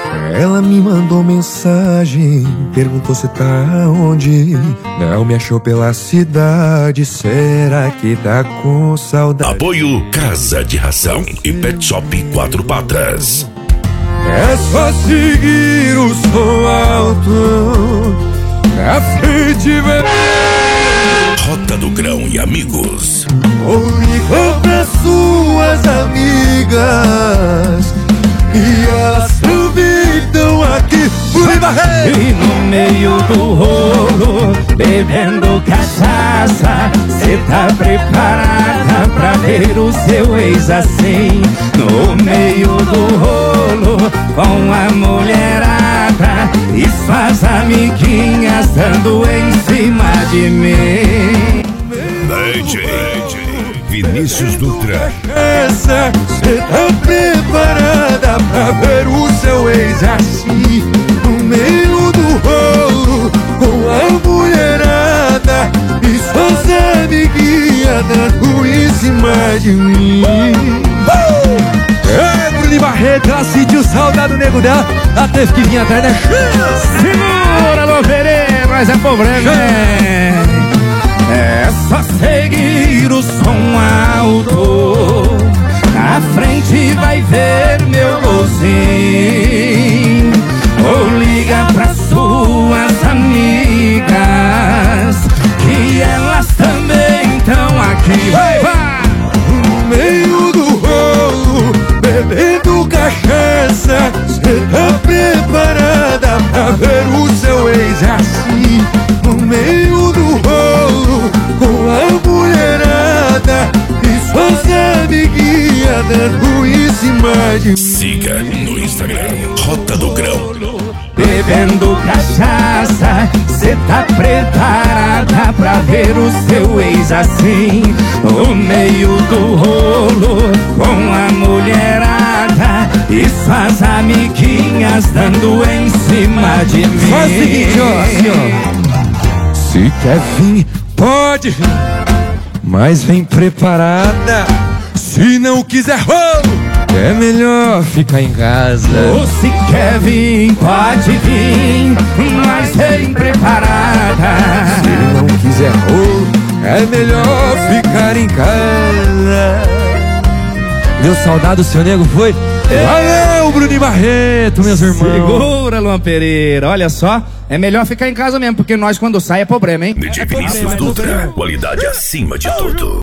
Ela me mandou mensagem, perguntou se tá onde. Não me achou pela cidade, será que tá com saudade? Apoio Casa de Ração e Pet Shop Quatro Patas. É só seguir o som alto, na frente vai... Rota do Grão e amigos. Ou ligou pra suas amigas e elas duvidam aqui por Barreiro. E no meio do rolo, bebendo cachaça, cê tá preparada pra ver o seu ex assim? No meio do rolo, com a mulherada e suas amiguinhas dando em cima de mim. DJ Vinícius Dutra. Essa, cê tá preparada pra ver o seu ex assim? No meio do rolo, com a mulherada e suas amiguinhas dando em cima de mim. É, Bruno Barreto, ela sentiu saudade do nego dela, ela teve que vir atrás da chance. Segura, Loverê, mas é problema. É só seguir o som alto, na frente vai ver meu golzinho. Ou liga pra suas amigas, que elas também estão aqui. Vai! No meio do rolo, bebendo cachaça, cê tá preparada pra ver o seu ex assim? No meio do rolo, com a mulherada e suas amiguinhas dando em cima de mim. Siga no Instagram Rota do Grão. Bebendo cachaça, cê tá preparada pra ver o seu ex assim? No meio do rolo, com a mulherada e suas amiguinhas dando em cima de mim. Faz o seguinte, ó, assim, ó. Se quer vir, pode vir, mas vem preparada. Se não quiser rolo, é melhor ficar em casa. Ou se quer vir, pode vir, mas vem preparada. Se não quiser rolo, é melhor ficar em casa. Deu saudade do seu nego, foi? Valeu, Bruno Barreto, meus irmãos. Segura, Luan Pereira. Olha só, é melhor ficar em casa mesmo, porque nós quando sai é problema, hein? DJ Vinícius Dutra, qualidade acima de tudo.